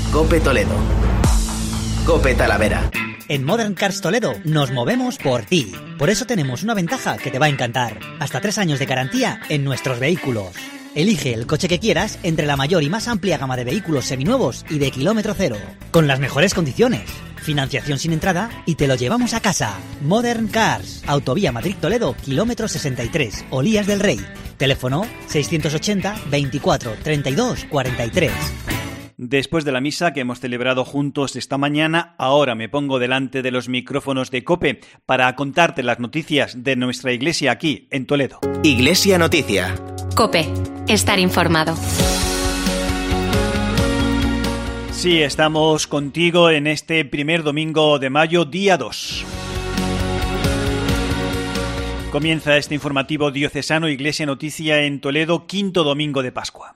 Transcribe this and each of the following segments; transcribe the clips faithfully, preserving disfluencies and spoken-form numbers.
COPE Toledo. COPE Talavera. En Modern Cars Toledo nos movemos por ti. Por eso tenemos una ventaja que te va a encantar. Hasta tres años de garantía en nuestros vehículos. Elige el coche que quieras entre la mayor y más amplia gama de vehículos seminuevos y de kilómetro cero. Con las mejores condiciones. Financiación sin entrada y te lo llevamos a casa. Modern Cars. Autovía Madrid-Toledo, kilómetro sesenta y tres. Olías del Rey. Teléfono seiscientos ochenta, veinticuatro, treinta y dos, cuarenta y tres. Después de la misa que hemos celebrado juntos esta mañana, ahora me pongo delante de los micrófonos de COPE para contarte las noticias de nuestra iglesia aquí, en Toledo. Iglesia Noticia. COPE. Estar informado. Sí, estamos contigo en este primer domingo de mayo, día dos. Comienza este informativo diocesano Iglesia Noticia en Toledo, quinto domingo de Pascua.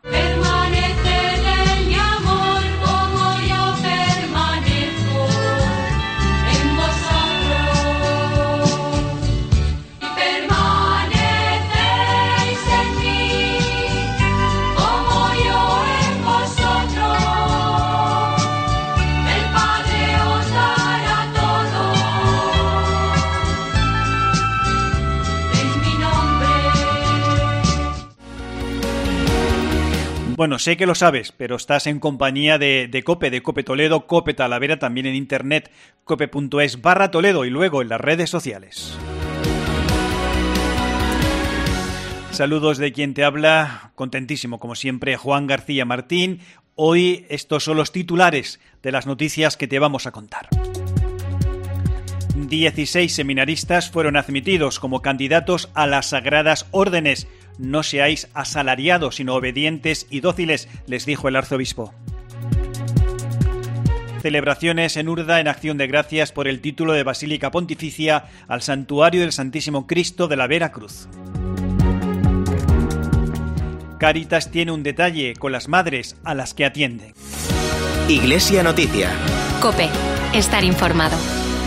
Bueno, sé que lo sabes, pero estás en compañía de, de COPE, de COPE Toledo, COPE Talavera, también en internet, cope.es barra Toledo y luego en las redes sociales. Saludos de quien te habla, contentísimo como siempre, Juan García Martín. Hoy estos son los titulares de las noticias que te vamos a contar. dieciséis seminaristas fueron admitidos como candidatos a las Sagradas Órdenes. No seáis asalariados, sino obedientes y dóciles, les dijo el arzobispo. Celebraciones en Urda en acción de gracias por el título de Basílica Pontificia al Santuario del Santísimo Cristo de la Vera Cruz. Cáritas tiene un detalle con las madres a las que atiende. Iglesia Noticia. COPE. Estar informado.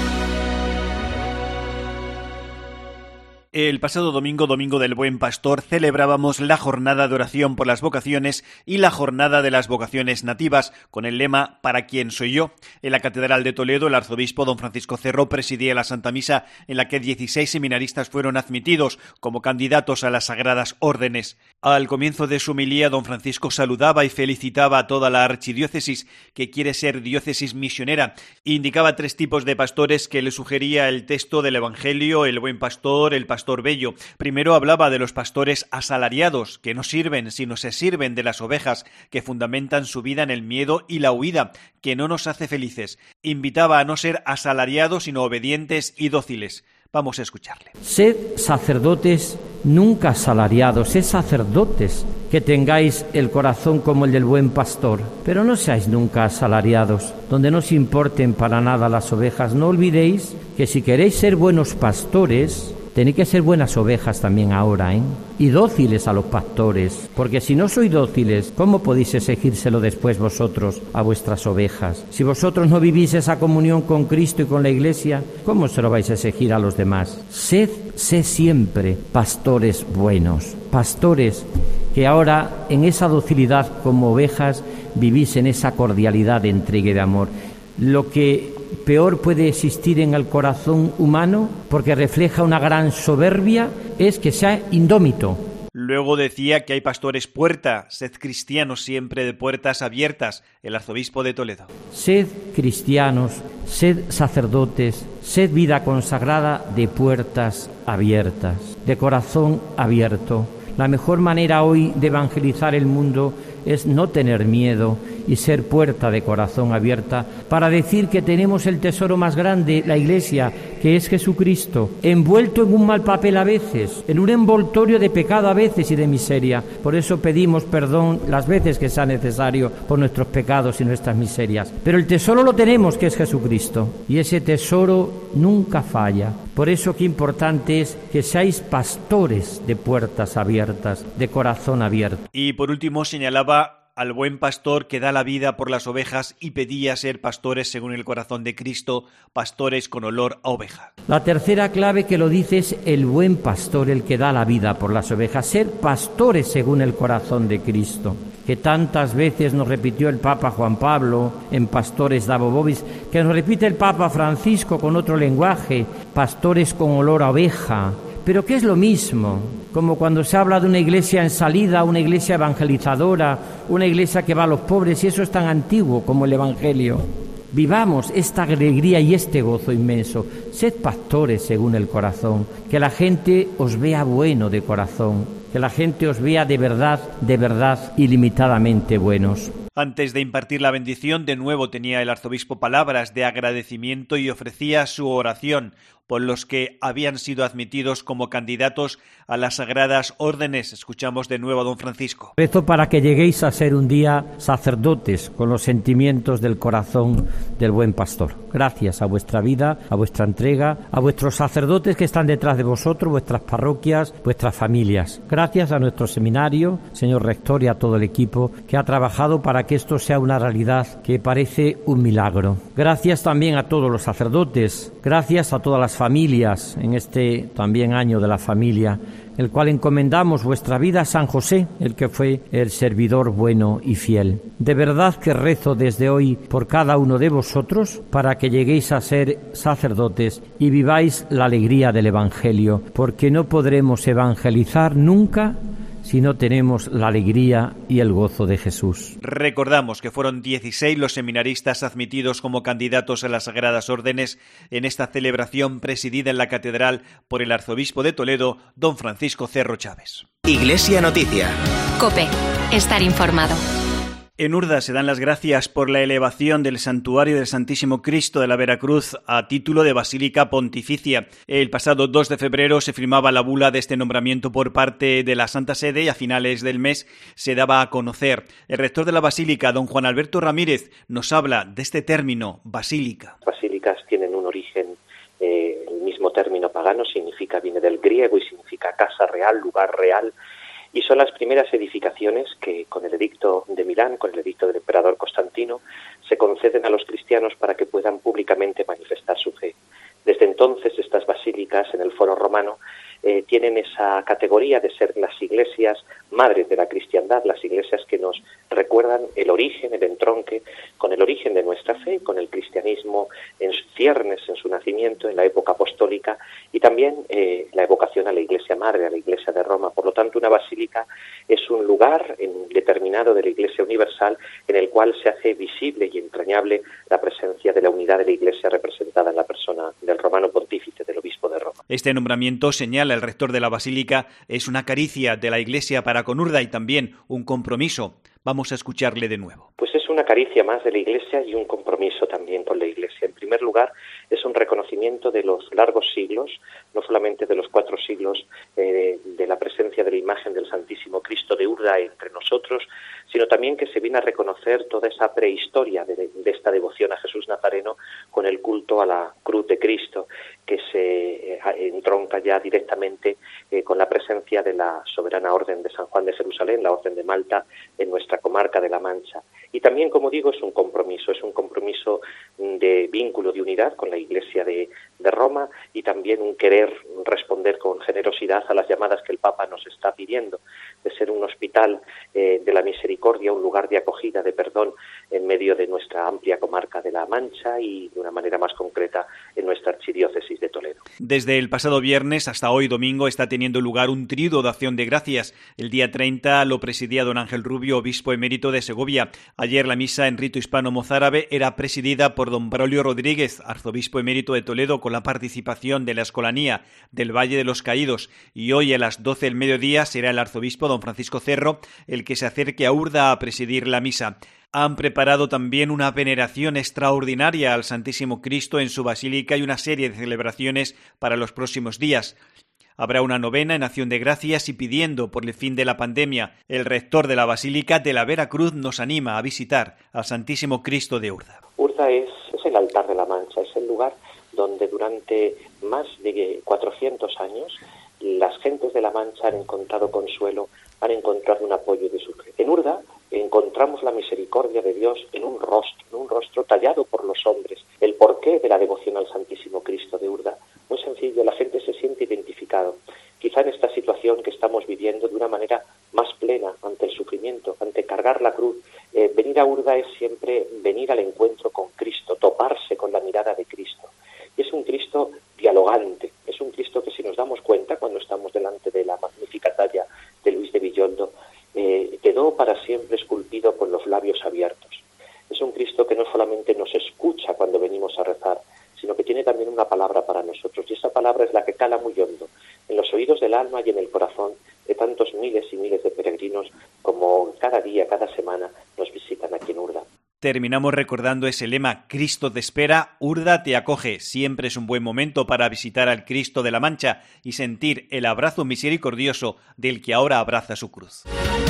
El pasado domingo, domingo del Buen Pastor, celebrábamos la jornada de oración por las vocaciones y la jornada de las vocaciones nativas, con el lema ¿Para quién soy yo? En la Catedral de Toledo, el arzobispo don Francisco Cerro presidía la Santa Misa, en la que dieciséis seminaristas fueron admitidos como candidatos a las Sagradas Órdenes. Al comienzo de su homilía, don Francisco saludaba y felicitaba a toda la archidiócesis, que quiere ser diócesis misionera, e indicaba tres tipos de pastores que le sugería el texto del Evangelio, el Buen Pastor, el Pastor Bello. Primero hablaba de los pastores asalariados, que no sirven, sino se sirven de las ovejas, que fundamentan su vida en el miedo y la huida, que no nos hace felices. Invitaba a no ser asalariados, sino obedientes y dóciles. Vamos a escucharle. Sed sacerdotes nunca asalariados, sed sacerdotes, que tengáis el corazón como el del buen pastor, pero no seáis nunca asalariados, donde no os importen para nada las ovejas. No olvidéis que si queréis ser buenos pastores, tenéis que ser buenas ovejas también ahora, ¿eh? Y dóciles a los pastores, porque si no sois dóciles, ¿cómo podéis exigírselo después vosotros a vuestras ovejas? Si vosotros no vivís esa comunión con Cristo y con la Iglesia, ¿cómo se lo vais a exigir a los demás? Sed, sed siempre pastores buenos, pastores que ahora en esa docilidad como ovejas vivís en esa cordialidad de entrega y de amor. Lo que peor puede existir en el corazón humano, porque refleja una gran soberbia, es que sea indómito. Luego decía que hay pastores puerta, sed cristianos siempre de puertas abiertas, el arzobispo de Toledo. Sed cristianos, sed sacerdotes, sed vida consagrada de puertas abiertas, de corazón abierto. La mejor manera hoy de evangelizar el mundo es no tener miedo y ser puerta de corazón abierta para decir que tenemos el tesoro más grande, la Iglesia, que es Jesucristo, envuelto en un mal papel a veces, en un envoltorio de pecado a veces y de miseria. Por eso pedimos perdón las veces que sea necesario por nuestros pecados y nuestras miserias. Pero el tesoro lo tenemos, que es Jesucristo, y ese tesoro nunca falla. Por eso qué importante es que seáis pastores de puertas abiertas, de corazón abierto. Y por último señalaba al buen pastor que da la vida por las ovejas y pedía ser pastores según el corazón de Cristo, pastores con olor a oveja. La tercera clave que lo dice es el buen pastor, el que da la vida por las ovejas, ser pastores según el corazón de Cristo, que tantas veces nos repitió el Papa Juan Pablo en Pastores Dabo Vobis, que nos repite el Papa Francisco con otro lenguaje, pastores con olor a oveja, pero que es lo mismo, como cuando se habla de una iglesia en salida, una iglesia evangelizadora, una iglesia que va a los pobres, y eso es tan antiguo como el Evangelio. Vivamos esta alegría y este gozo inmenso. Sed pastores según el corazón, que la gente os vea bueno de corazón, que la gente os vea de verdad, de verdad, ilimitadamente buenos. Antes de impartir la bendición, de nuevo tenía el arzobispo palabras de agradecimiento y ofrecía su oración por los que habían sido admitidos como candidatos a las sagradas órdenes. Escuchamos de nuevo a don Francisco. Rezo para que lleguéis a ser un día sacerdotes con los sentimientos del corazón del buen pastor. Gracias a vuestra vida, a vuestra entrega, a vuestros sacerdotes que están detrás de vosotros, vuestras parroquias, vuestras familias. Gracias a nuestro seminario, señor rector, y a todo el equipo que ha trabajado para que esto sea una realidad que parece un milagro. Gracias también a todos los sacerdotes, gracias a todas las familias en este también año de la familia, el cual encomendamos vuestra vida a San José, el que fue el servidor bueno y fiel. De verdad que rezo desde hoy por cada uno de vosotros para que lleguéis a ser sacerdotes y viváis la alegría del Evangelio, porque no podremos evangelizar nunca si no tenemos la alegría y el gozo de Jesús. Recordamos que fueron dieciséis los seminaristas admitidos como candidatos a las Sagradas Órdenes en esta celebración presidida en la Catedral por el arzobispo de Toledo, don Francisco Cerro Chávez. Iglesia Noticia. COPE. Estar informado. En Urda se dan las gracias por la elevación del Santuario del Santísimo Cristo de la Veracruz a título de Basílica Pontificia. El pasado dos de febrero se firmaba la bula de este nombramiento por parte de la Santa Sede y a finales del mes se daba a conocer. El rector de la Basílica, don Juan Alberto Ramírez, nos habla de este término, basílica. Basílicas tienen un origen, eh, el mismo término pagano, significa, viene del griego y significa casa real, lugar real. Y son las primeras edificaciones que, con el edicto de Milán, con el edicto del emperador Constantino, se conceden a los cristianos para que puedan públicamente manifestar su fe. Desde entonces, estas basílicas en el Foro Romano eh, tienen esa categoría de ser las iglesias madres de la cristiandad, las iglesias que nos recuerdan el origen, el entronque, con el origen de nuestra fe, con el cristianismo en sus ciernes, en su nacimiento, en la época apostólica, y también eh, la evocación a la iglesia madre, a la iglesia de Roma. Por lo tanto, una basílica es un lugar en, determinado de la iglesia universal en el cual se hace visible y entrañable la presencia de la unidad de la iglesia representada en la persona del romano pontífice, del obispo de Roma. Este nombramiento, señala el rector de la basílica, es una caricia de la iglesia para con Urda y también un compromiso. Vamos a escucharle de nuevo. Pues es una caricia más de la Iglesia y un compromiso también con la Iglesia. En primer lugar, es un reconocimiento de los largos siglos, no solamente de los cuatro siglos eh, de la presencia de la imagen del Santísimo Cristo de Urda entre nosotros, sino también que se viene a reconocer toda esa prehistoria de, de esta devoción a Jesús Nazareno con el culto a la cruz de Cristo, que se eh, entronca ya directamente eh, con la presencia de la soberana Orden de San Juan de Jerusalén, la Orden de Malta, en nuestra comarca de La Mancha. Y también, como digo, es un compromiso, es un compromiso de vínculo, de unidad con la Iglesia de, de Roma y también un querer responder con generosidad a las llamadas que el Papa nos está pidiendo, de ser un hospital eh, de la misericordia, un lugar de acogida, de perdón en medio de nuestra amplia comarca de La Mancha y de una manera más concreta en nuestra archidiócesis de Toledo. Desde el pasado viernes hasta hoy domingo está teniendo lugar un triduo de acción de gracias. El día treinta lo presidía don Ángel Rubio, obispo emérito de Segovia. Ayer la misa en rito hispano-mozárabe era presidida por don Braulio Rodríguez, arzobispo emérito de Toledo, con la participación de la Escolanía del Valle de los Caídos. Y hoy a las doce del mediodía será el arzobispo don Francisco Cerro el que se acerque a Urda a presidir la misa. Han preparado también una veneración extraordinaria al Santísimo Cristo en su basílica y una serie de celebraciones para los próximos días. Habrá una novena en acción de gracias y pidiendo por el fin de la pandemia. El rector de la Basílica de la Veracruz nos anima a visitar al Santísimo Cristo de Urda. Urda es, es el altar de la Mancha, es el lugar donde durante más de cuatrocientos años las gentes de La Mancha han encontrado consuelo, han encontrado un apoyo de su fe. En Urda encontramos la misericordia de Dios en un rostro, en un rostro tallado por los hombres. El porqué de la devoción al Santísimo Cristo de Urda, muy sencillo, la gente se siente identificado. Quizá en esta situación que estamos viviendo de una manera más plena ante el sufrimiento, ante cargar la cruz. Eh, venir a Urda es siempre venir al encuentro con Cristo, toparse con la mirada de Cristo. Y es un Cristo dialogante, es un Cristo que, si nos damos cuenta cuando estamos delante de la magnífica talla de Luis de Villoldo, eh, quedó para siempre esculpido con los labios abiertos. Es un Cristo que no solamente nos escucha cuando venimos a rezar, sino que tiene también una palabra para nosotros, y esa palabra es la que cala muy hondo en los oídos del alma y en el corazón de tantos miles y miles de peregrinos como cada día, cada semana nos visitan aquí en Urda. Terminamos recordando ese lema: Cristo te espera, Urda te acoge. Siempre es un buen momento para visitar al Cristo de la Mancha y sentir el abrazo misericordioso del que ahora abraza su cruz.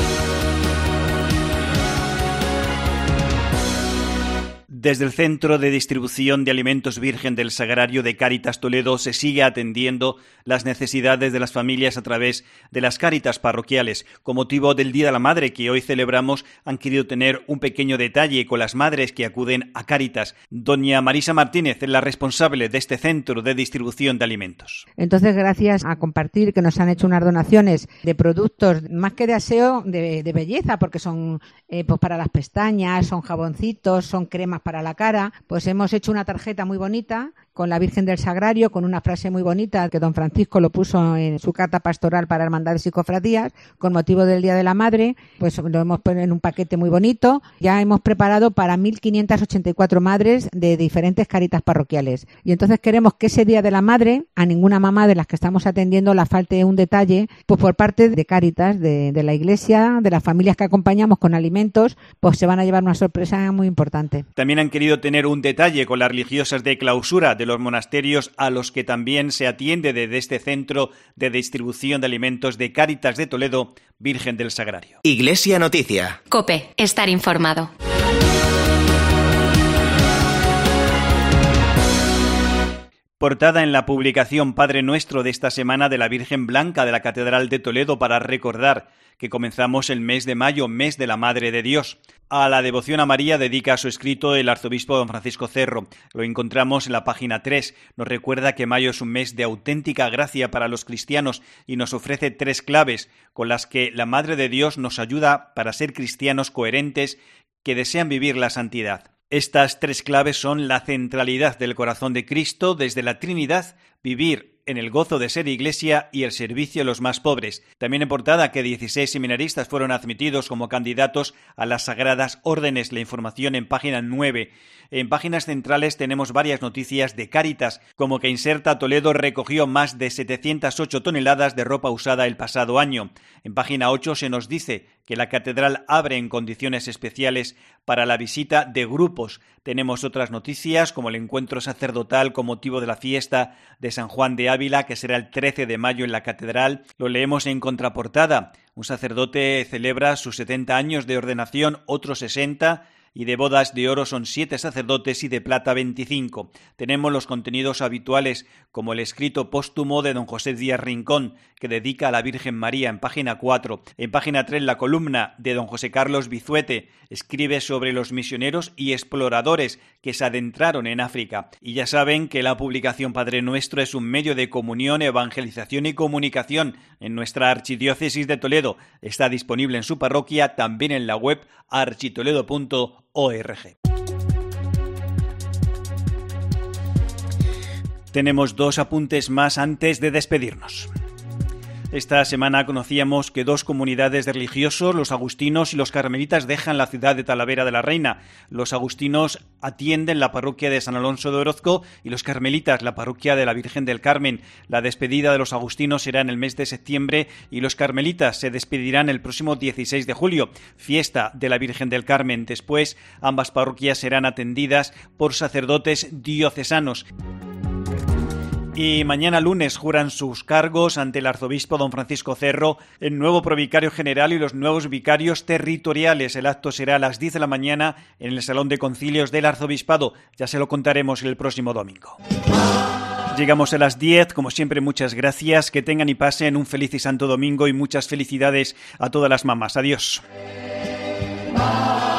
Desde el Centro de Distribución de Alimentos Virgen del Sagrario de Cáritas Toledo se sigue atendiendo las necesidades de las familias a través de las Cáritas parroquiales. Con motivo del Día de la Madre que hoy celebramos, han querido tener un pequeño detalle con las madres que acuden a Cáritas. Doña Marisa Martínez es la responsable de este Centro de Distribución de Alimentos. Entonces, gracias a compartir que nos han hecho unas donaciones de productos, más que de aseo, de, de belleza, porque son eh, pues para las pestañas, son jaboncitos, son cremas para la cara, pues hemos hecho una tarjeta muy bonita con la Virgen del Sagrario, con una frase muy bonita que don Francisco lo puso en su carta pastoral para hermandades y cofradías con motivo del Día de la Madre. Pues lo hemos puesto en un paquete muy bonito. Ya hemos preparado para mil quinientas ochenta y cuatro madres de diferentes Cáritas parroquiales, y entonces queremos que ese Día de la Madre a ninguna mamá de las que estamos atendiendo la falte un detalle, pues por parte de Cáritas, de, de la Iglesia, de las familias que acompañamos con alimentos, pues se van a llevar una sorpresa muy importante. También han querido tener un detalle con las religiosas de clausura de los monasterios a los que también se atiende desde este Centro de Distribución de Alimentos de Cáritas de Toledo, Virgen del Sagrario. Iglesia Noticia. COPE, estar informado. Portada en la publicación Padre Nuestro de esta semana de la Virgen Blanca de la Catedral de Toledo para recordar que comenzamos el mes de mayo, mes de la Madre de Dios. A la devoción a María dedica su escrito el arzobispo don Francisco Cerro. Lo encontramos en la página tres. Nos recuerda que mayo es un mes de auténtica gracia para los cristianos y nos ofrece tres claves con las que la Madre de Dios nos ayuda para ser cristianos coherentes que desean vivir la santidad. Estas tres claves son la centralidad del corazón de Cristo desde la Trinidad, vivir en el gozo de ser iglesia y el servicio a los más pobres. También en portada que dieciséis seminaristas fueron admitidos como candidatos a las sagradas órdenes. La información en página nueve. En páginas centrales tenemos varias noticias de Cáritas, como que Inserta Toledo recogió más de setecientas ocho toneladas de ropa usada el pasado año. En página ocho se nos dice que la catedral abre en condiciones especiales para la visita de grupos. Tenemos otras noticias como el encuentro sacerdotal con motivo de la fiesta de San Juan de Ávila, que será el trece de mayo en la catedral. Lo leemos en contraportada. Un sacerdote celebra sus setenta años de ordenación, otros sesenta, y de bodas de oro son siete sacerdotes y de plata veinticinco. Tenemos los contenidos habituales, como el escrito póstumo de don José Díaz Rincón, que dedica a la Virgen María, en página cuatro. En página tres, la columna de don José Carlos Bizuete escribe sobre los misioneros y exploradores que se adentraron en África. Y ya saben que la publicación Padre Nuestro es un medio de comunión, evangelización y comunicación en nuestra archidiócesis de Toledo. Está disponible en su parroquia, también en la web architoledo punto org. Tenemos dos apuntes más antes de despedirnos. Esta semana conocíamos que dos comunidades de religiosos, los agustinos y los carmelitas, dejan la ciudad de Talavera de la Reina. Los agustinos atienden la parroquia de San Alonso de Orozco y los carmelitas la parroquia de la Virgen del Carmen. La despedida de los agustinos será en el mes de septiembre y los carmelitas se despedirán el próximo dieciséis de julio, fiesta de la Virgen del Carmen. Después, ambas parroquias serán atendidas por sacerdotes diocesanos. Y mañana lunes juran sus cargos ante el arzobispo don Francisco Cerro el nuevo provicario general y los nuevos vicarios territoriales. El acto será a las diez de la mañana en el Salón de Concilios del Arzobispado. Ya se lo contaremos el próximo domingo. Llegamos a las diez, como siempre muchas gracias, que tengan y pasen un feliz y santo domingo y muchas felicidades a todas las mamás. Adiós. más.